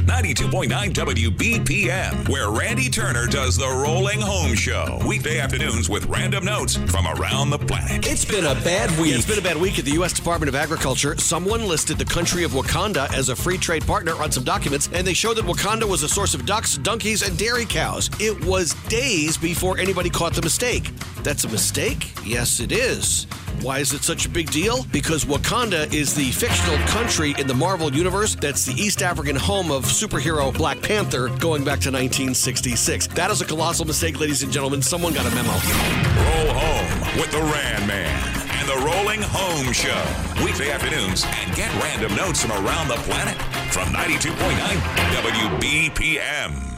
92.9 WBPM, where Randy Turner does the Rolling Home Show. Weekday afternoons with random notes from around the planet. It's been a bad week. Yeah, it's been a bad week at the U.S. Department of Agriculture. Someone listed the country of Wakanda as a free trade partner on some documents, and they showed that Wakanda was a source of ducks, donkeys, and dairy cows. It was days before anybody caught the mistake. That's a mistake? Yes, it is. Why is it such a big deal? Because Wakanda is the fictional country in the Marvel Universe that's the East African home of superhero Black Panther going back to 1966. That is a colossal mistake, ladies and gentlemen. Someone got a memo. Roll home with the Ran Man and the Rolling Home Show. Weekday afternoons, and get random notes from around the planet from 92.9 WBPM.